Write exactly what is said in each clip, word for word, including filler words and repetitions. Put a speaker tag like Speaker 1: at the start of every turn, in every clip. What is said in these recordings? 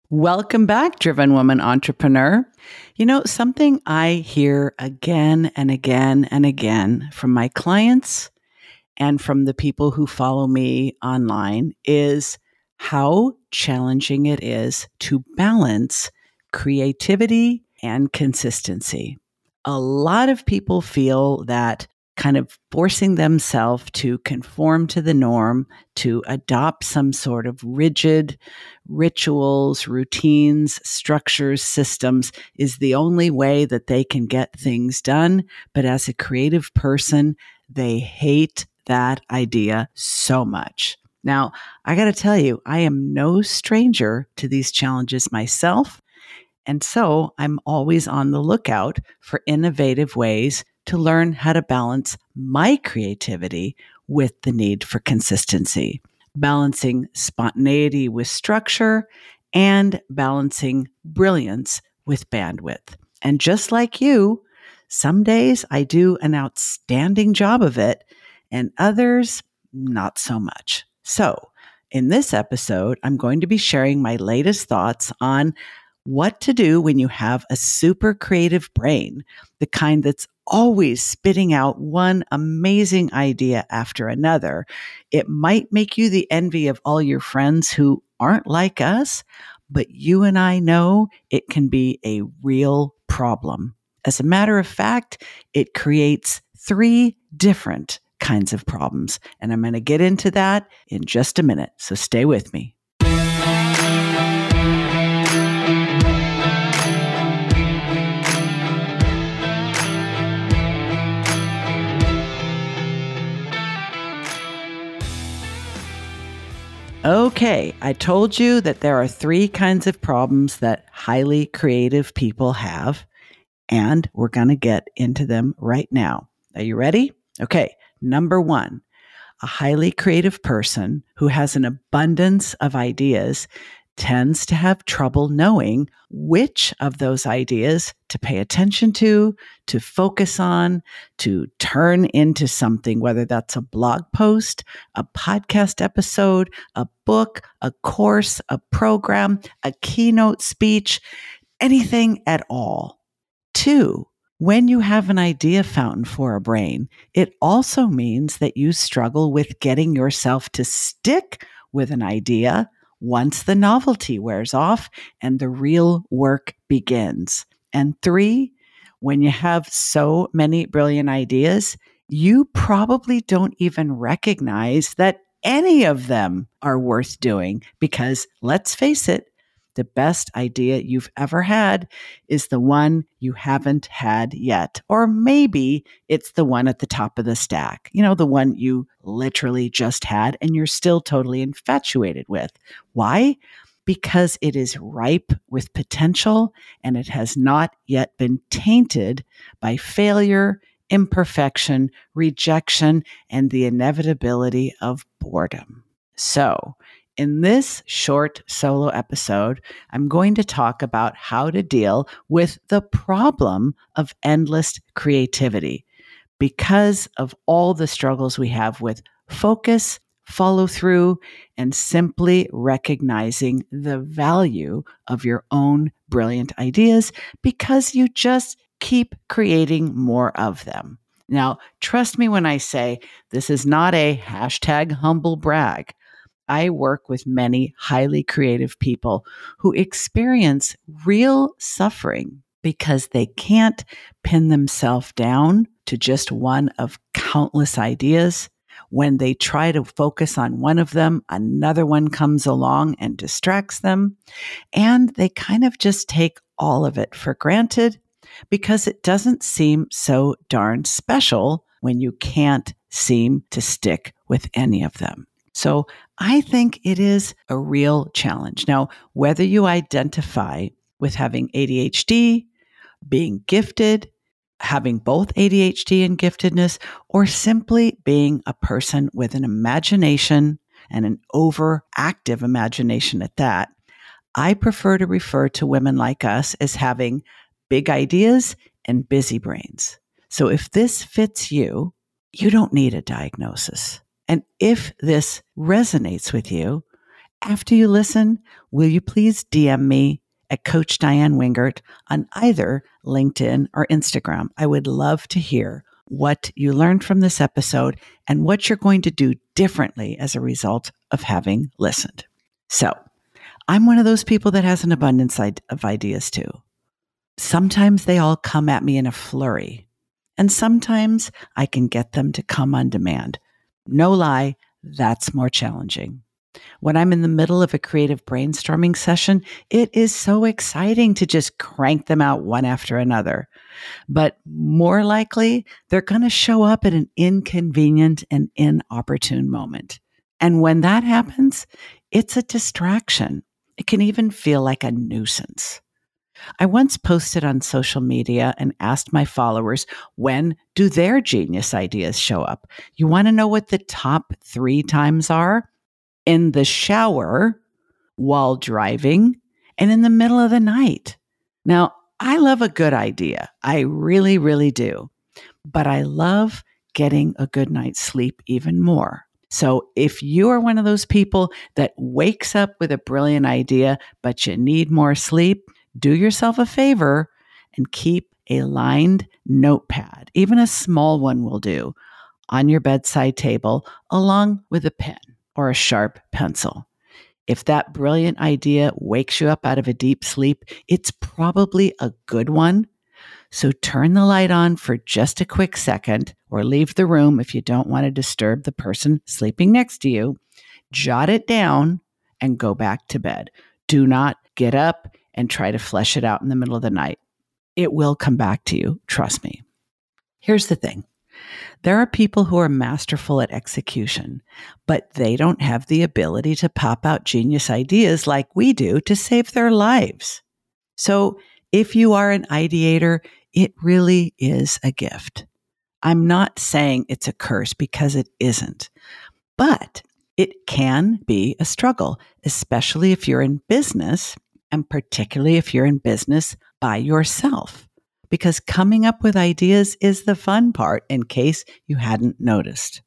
Speaker 1: Welcome back, Driven Woman Entrepreneur. You know, something I hear again and again and again from my clients and from the people who follow me online is how challenging it is to balance creativity and consistency. A lot of people feel that kind of forcing themselves to conform to the norm, to adopt some sort of rigid rituals, routines, structures, systems is the only way that they can get things done. But as a creative person, they hate that idea so much. Now, I got to tell you, I am no stranger to these challenges myself. And so I'm always on the lookout for innovative ways to learn how to balance my creativity with the need for consistency, balancing spontaneity with structure and balancing brilliance with bandwidth. And just like you, some days I do an outstanding job of it and others not so much. So in this episode, I'm going to be sharing my latest thoughts on what to do when you have a super creative brain, the kind that's always spitting out one amazing idea after another. It might make you the envy of all your friends who aren't like us, but you and I know it can be a real problem. As a matter of fact, it creates three different kinds of problems. And I'm going to get into that in just a minute. So stay with me. Okay, I told you that there are three kinds of problems that highly creative people have, and we're going to get into them right now. Are you ready? Okay, number one, a highly creative person who has an abundance of ideas tends to have trouble knowing which of those ideas to pay attention to, to focus on, to turn into something, whether that's a blog post, a podcast episode, a book, a course, a program, a keynote speech, anything at all. Two, when you have an idea fountain for a brain, it also means that you struggle with getting yourself to stick with an idea once the novelty wears off and the real work begins. And three, when you have so many brilliant ideas, you probably don't even recognize that any of them are worth doing because, let's face it, the best idea you've ever had is the one you haven't had yet. Or maybe it's the one at the top of the stack, you know, the one you literally just had and you're still totally infatuated with. Why? Because it is ripe with potential and it has not yet been tainted by failure, imperfection, rejection, and the inevitability of boredom. So, in this short solo episode, I'm going to talk about how to deal with the problem of endless creativity because of all the struggles we have with focus, follow through, and simply recognizing the value of your own brilliant ideas because you just keep creating more of them. Now, trust me when I say this is not a hashtag humble brag. I work with many highly creative people who experience real suffering because they can't pin themselves down to just one of countless ideas. When they try to focus on one of them, another one comes along and distracts them. And they kind of just take all of it for granted because it doesn't seem so darn special when you can't seem to stick with any of them. So I think it is a real challenge. Now, whether you identify with having A D H D, being gifted, having both A D H D and giftedness, or simply being a person with an imagination and an overactive imagination at that, I prefer to refer to women like us as having big ideas and busy brains. So if this fits you, you don't need a diagnosis. And if this resonates with you, after you listen, will you please D M me at Coach Diane Wingert on either LinkedIn or Instagram? I would love to hear what you learned from this episode and what you're going to do differently as a result of having listened. So, I'm one of those people that has an abundance of ideas too. Sometimes they all come at me in a flurry, and sometimes I can get them to come on demand. No lie, that's more challenging. When I'm in the middle of a creative brainstorming session, it is so exciting to just crank them out one after another. But more likely, they're going to show up at an inconvenient and inopportune moment. And when that happens, it's a distraction. It can even feel like a nuisance. I once posted on social media and asked my followers, when do their genius ideas show up? You want to know what the top three times are? In the shower, while driving, and in the middle of the night. Now, I love a good idea. I really, really do. But I love getting a good night's sleep even more. So if you are one of those people that wakes up with a brilliant idea, but you need more sleep, do yourself a favor and keep a lined notepad, even a small one will do, on your bedside table, along with a pen or a sharp pencil. If that brilliant idea wakes you up out of a deep sleep, it's probably a good one. So turn the light on for just a quick second, or leave the room if you don't want to disturb the person sleeping next to you. Jot it down and go back to bed. Do not get up and try to flesh it out in the middle of the night. It will come back to you, trust me. Here's the thing. There are people who are masterful at execution, but they don't have the ability to pop out genius ideas like we do to save their lives. So if you are an ideator, it really is a gift. I'm not saying it's a curse because it isn't, but it can be a struggle, especially if you're in business, and particularly if you're in business by yourself, because coming up with ideas is the fun part, in case you hadn't noticed.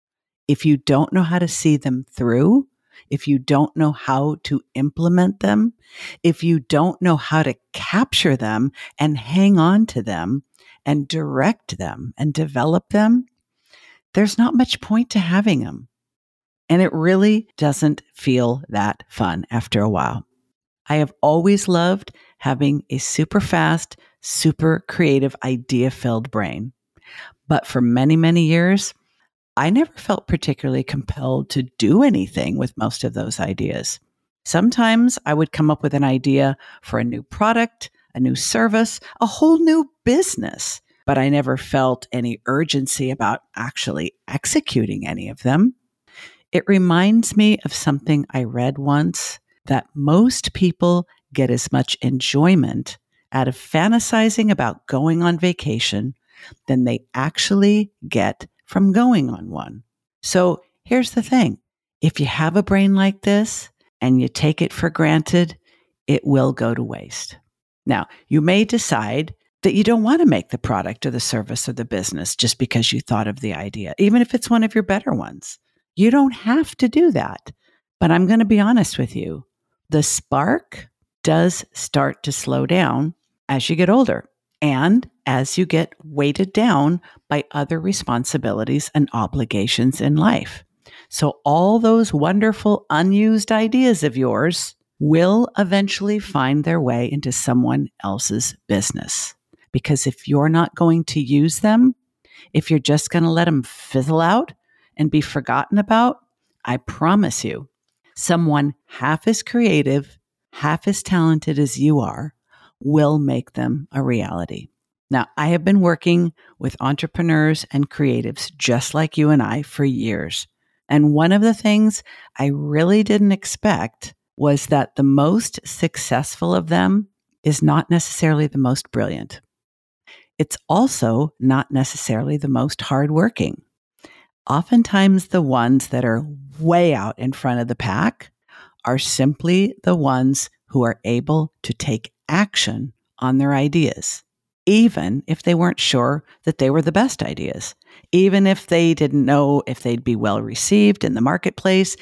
Speaker 1: If you don't know how to see them through, if you don't know how to implement them, if you don't know how to capture them and hang on to them and direct them and develop them, there's not much point to having them. And it really doesn't feel that fun after a while. I have always loved having a super fast, super creative, idea-filled brain. But for many, many years, I never felt particularly compelled to do anything with most of those ideas. Sometimes I would come up with an idea for a new product, a new service, a whole new business, but I never felt any urgency about actually executing any of them. It reminds me of something I read once, that most people get as much enjoyment out of fantasizing about going on vacation than they actually get from going on one. So here's the thing. If you have a brain like this and you take it for granted, it will go to waste. Now, you may decide that you don't want to make the product or the service or the business just because you thought of the idea, even if it's one of your better ones. You don't have to do that. But I'm going to be honest with you. The spark does start to slow down as you get older and as you get weighted down by other responsibilities and obligations in life. So all those wonderful unused ideas of yours will eventually find their way into someone else's business. Because if you're not going to use them, if you're just going to let them fizzle out and be forgotten about, I promise you, someone half as creative, half as talented as you are will make them a reality. Now, I have been working with entrepreneurs and creatives just like you and I for years. And one of the things I really didn't expect was that the most successful of them is not necessarily the most brilliant. It's also not necessarily the most hardworking. Oftentimes, the ones that are way out in front of the pack are simply the ones who are able to take action on their ideas, even if they weren't sure that they were the best ideas, even if they didn't know if they'd be well received in the marketplace,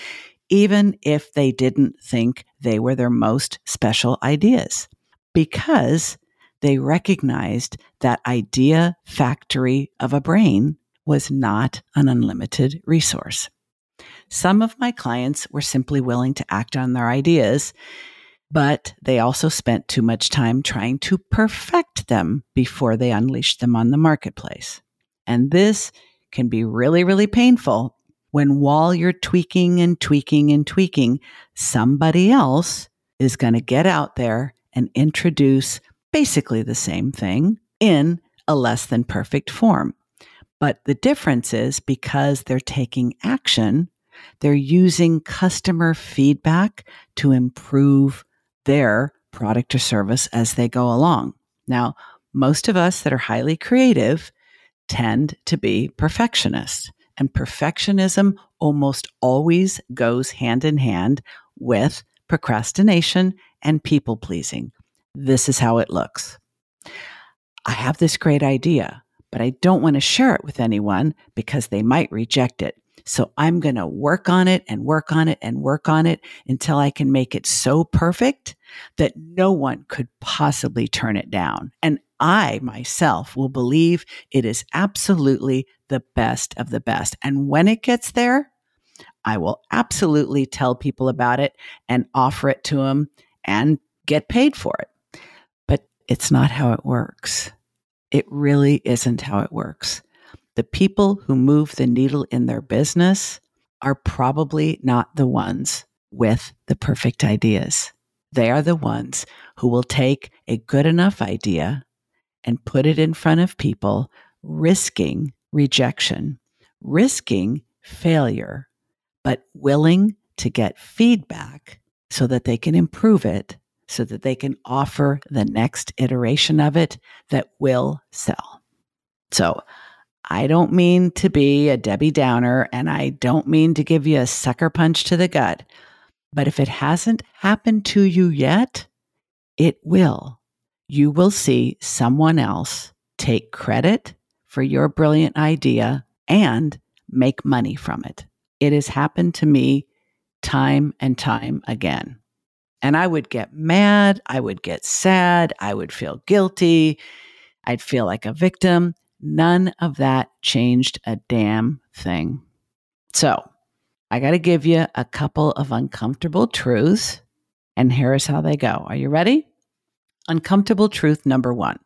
Speaker 1: even if they didn't think they were their most special ideas, because they recognized that idea factory of a brain was not an unlimited resource. Some of my clients were simply willing to act on their ideas, but they also spent too much time trying to perfect them before they unleashed them on the marketplace. And this can be really, really painful when while you're tweaking and tweaking and tweaking, somebody else is going to get out there and introduce basically the same thing in a less than perfect form. But the difference is because they're taking action, they're using customer feedback to improve their product or service as they go along. Now, most of us that are highly creative tend to be perfectionists, and perfectionism almost always goes hand in hand with procrastination and people pleasing. This is how it looks. I have this great idea, but I don't want to share it with anyone because they might reject it. So I'm going to work on it and work on it and work on it until I can make it so perfect that no one could possibly turn it down. And I myself will believe it is absolutely the best of the best. And when it gets there, I will absolutely tell people about it and offer it to them and get paid for it. But it's not how it works. It really isn't how it works. The people who move the needle in their business are probably not the ones with the perfect ideas. They are the ones who will take a good enough idea and put it in front of people, risking rejection, risking failure, but willing to get feedback so that they can improve it, so that they can offer the next iteration of it that will sell. So I don't mean to be a Debbie Downer, and I don't mean to give you a sucker punch to the gut, but if it hasn't happened to you yet, it will. You will see someone else take credit for your brilliant idea and make money from it. It has happened to me time and time again. And I would get mad, I would get sad, I would feel guilty, I'd feel like a victim. None of that changed a damn thing. So I got to give you a couple of uncomfortable truths, and here's how they go. Are you ready? Uncomfortable truth number one.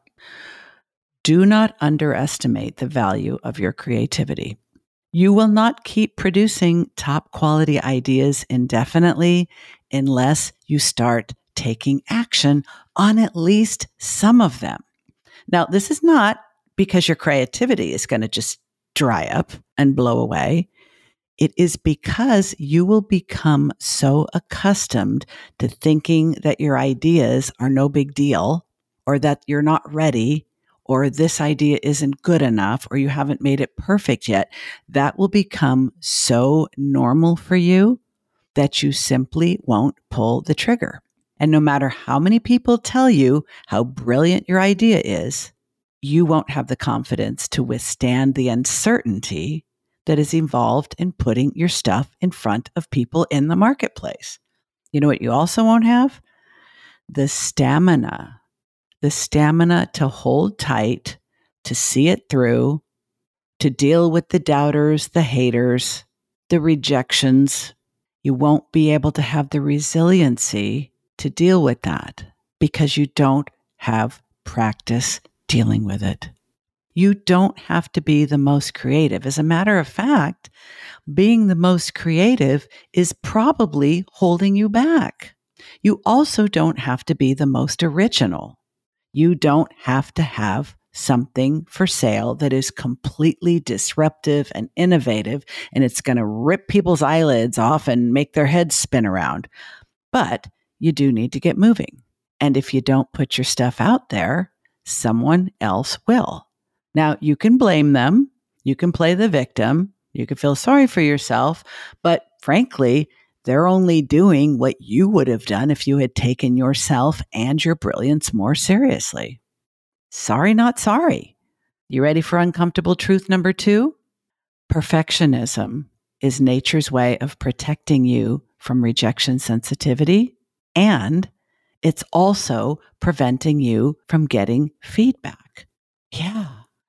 Speaker 1: Do not underestimate the value of your creativity. You will not keep producing top quality ideas indefinitely unless you start taking action on at least some of them. Now, this is not because your creativity is going to just dry up and blow away. It is because you will become so accustomed to thinking that your ideas are no big deal, or that you're not ready, or this idea isn't good enough, or you haven't made it perfect yet. That will become so normal for you that you simply won't pull the trigger. And no matter how many people tell you how brilliant your idea is, you won't have the confidence to withstand the uncertainty that is involved in putting your stuff in front of people in the marketplace. You know what you also won't have? The stamina. The stamina to hold tight, to see it through, to deal with the doubters, the haters, the rejections. You won't be able to have the resiliency to deal with that because you don't have practice dealing with it. You don't have to be the most creative. As a matter of fact, being the most creative is probably holding you back. You also don't have to be the most original. You don't have to have something for sale that is completely disruptive and innovative, and it's going to rip people's eyelids off and make their heads spin around. But you do need to get moving. And if you don't put your stuff out there, someone else will. Now, you can blame them. You can play the victim. You can feel sorry for yourself. But frankly, they're only doing what you would have done if you had taken yourself and your brilliance more seriously. Sorry, not sorry. You ready for uncomfortable truth number two? Perfectionism is nature's way of protecting you from rejection sensitivity, and it's also preventing you from getting feedback. Yeah,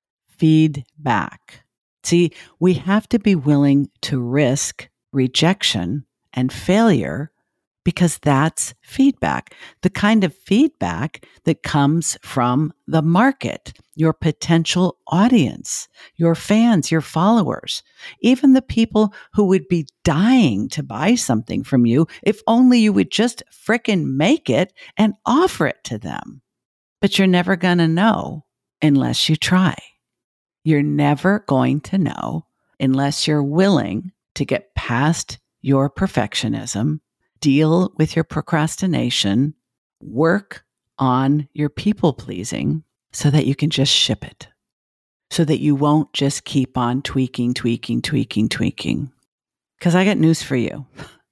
Speaker 1: feedback. See, we have to be willing to risk rejection and failure because that's feedback, the kind of feedback that comes from the market, your potential audience, your fans, your followers, even the people who would be dying to buy something from you if only you would just frickin' make it and offer it to them. But you're never going to know unless you try. You're never going to know unless you're willing to get past your perfectionism, deal with your procrastination, work on your people pleasing so that you can just ship it, so that you won't just keep on tweaking, tweaking, tweaking, tweaking. Because I got news for you.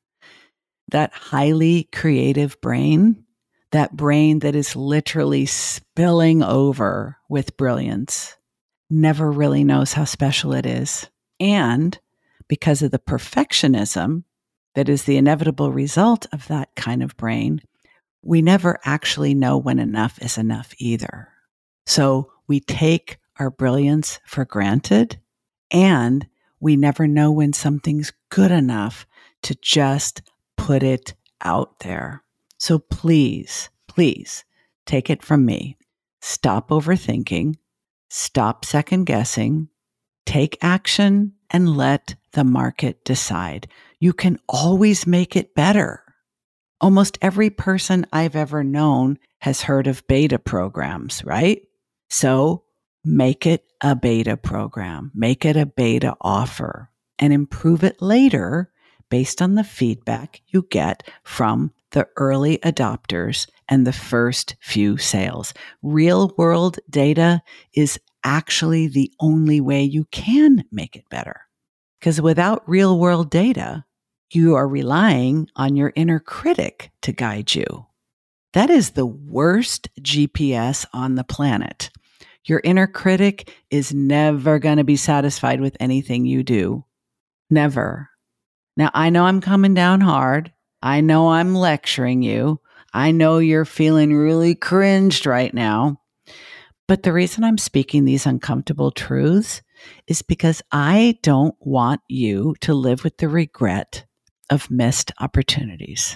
Speaker 1: That highly creative brain, that brain that is literally spilling over with brilliance, never really knows how special it is. And because of the perfectionism that is the inevitable result of that kind of brain, we never actually know when enough is enough either. So we take our brilliance for granted, and we never know when something's good enough to just put it out there. So please, please take it from me. Stop overthinking. Stop second guessing. Take action and let the market decide. You can always make it better. Almost every person I've ever known has heard of beta programs, right? So make it a beta program. Make it a beta offer and improve it later based on the feedback you get from the early adopters and the first few sales. Real world data is actually the only way you can make it better. Because without real world data, you are relying on your inner critic to guide you. That is the worst G P S on the planet. Your inner critic is never going to be satisfied with anything you do. Never. Now, I know I'm coming down hard. I know I'm lecturing you. I know you're feeling really cringed right now. But the reason I'm speaking these uncomfortable truths is because I don't want you to live with the regret of missed opportunities.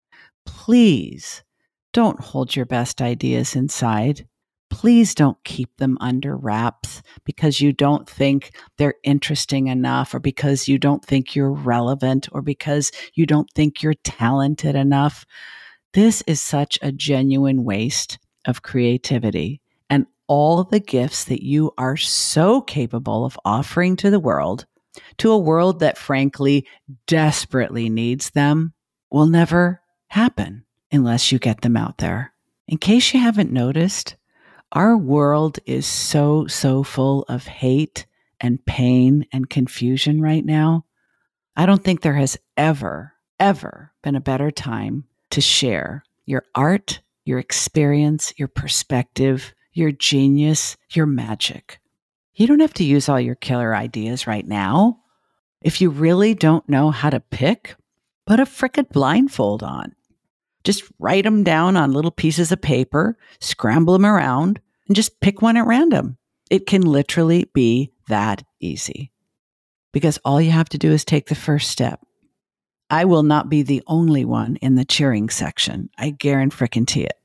Speaker 1: Please don't hold your best ideas inside. Please don't keep them under wraps because you don't think they're interesting enough, or because you don't think you're relevant, or because you don't think you're talented enough. This is such a genuine waste of creativity and all the gifts that you are so capable of offering to the world, to a world that frankly desperately needs them, will never happen unless you get them out there. In case you haven't noticed, our world is so, so full of hate and pain and confusion right now. I don't think there has ever, ever been a better time to share your art, your experience, your perspective, your genius, your magic. You don't have to use all your killer ideas right now. If you really don't know how to pick, put a frickin' blindfold on. Just write them down on little pieces of paper, scramble them around, and just pick one at random. It can literally be that easy. Because all you have to do is take the first step. I will not be the only one in the cheering section. I guarantee it.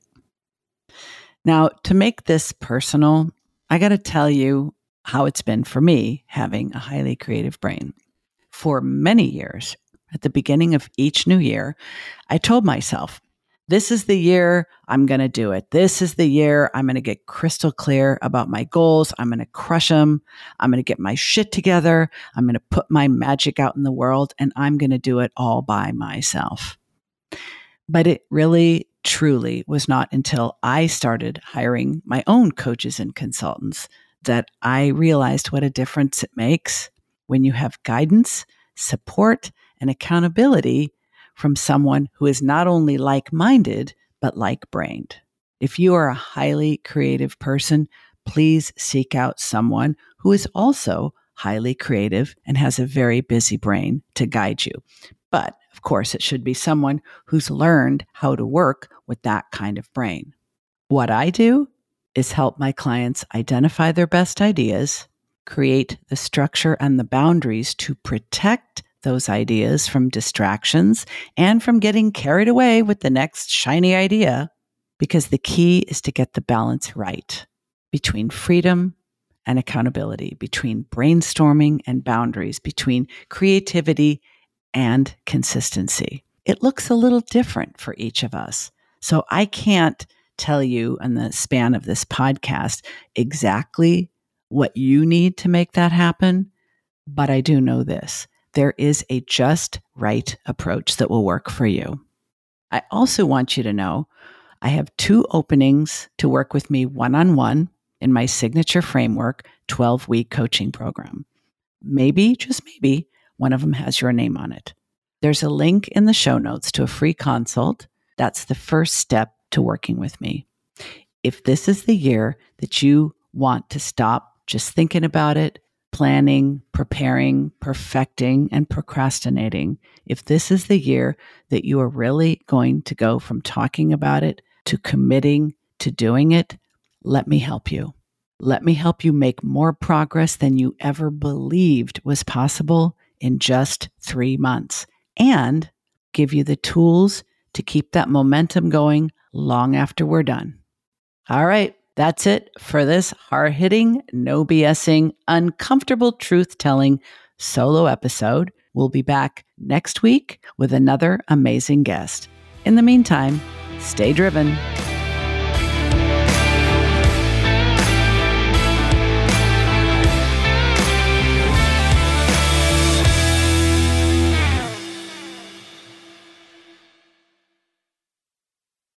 Speaker 1: Now, to make this personal, I got to tell you how it's been for me having a highly creative brain. For many years, at the beginning of each new year, I told myself, this is the year I'm going to do it. This is the year I'm going to get crystal clear about my goals. I'm going to crush them. I'm going to get my shit together. I'm going to put my magic out in the world, and I'm going to do it all by myself. But it really, truly was not until I started hiring my own coaches and consultants that I realized what a difference it makes when you have guidance, support, and accountability from someone who is not only like-minded, but like-brained. If you are a highly creative person, please seek out someone who is also highly creative and has a very busy brain to guide you. But of course, it should be someone who's learned how to work with that kind of brain. What I do is help my clients identify their best ideas, create the structure and the boundaries to protect those ideas from distractions and from getting carried away with the next shiny idea, because the key is to get the balance right between freedom and accountability, between brainstorming and boundaries, between creativity and consistency. It looks a little different for each of us. So I can't tell you in the span of this podcast exactly what you need to make that happen, but I do know this. There is a just right approach that will work for you. I also want you to know I have two openings to work with me one-on-one in my signature framework twelve-week coaching program. Maybe, just maybe, one of them has your name on it. There's a link in the show notes to a free consult. That's the first step to working with me. If this is the year that you want to stop just thinking about it, planning, preparing, perfecting, and procrastinating, if this is the year that you are really going to go from talking about it to committing to doing it, let me help you. Let me help you make more progress than you ever believed was possible in just three months and give you the tools to keep that momentum going long after we're done. All right, that's it for this hard-hitting, no BSing, uncomfortable truth-telling solo episode. We'll be back next week with another amazing guest. In the meantime, stay driven.